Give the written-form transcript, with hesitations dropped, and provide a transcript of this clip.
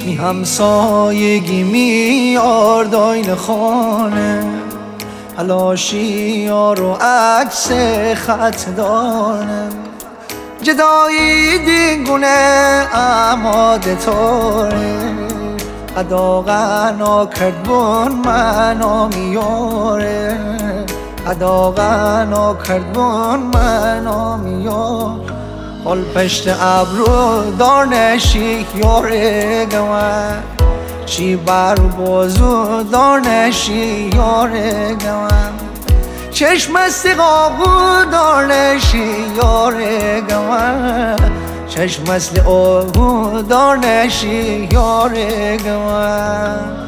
می همسایگی میار دایل خانه علاشی یار و عکس خط دانه جدایی دیگونه اماده طوره ادا غنا کردبون منو میاره ادا غنا کردبون منو میاره حال پشت ابرو دانشی یاره گوان چی بر بازو دانشی یاره گوان چشم استقاقو دانشی یاره گوان چشم مثل آهو دانشی یاره گوان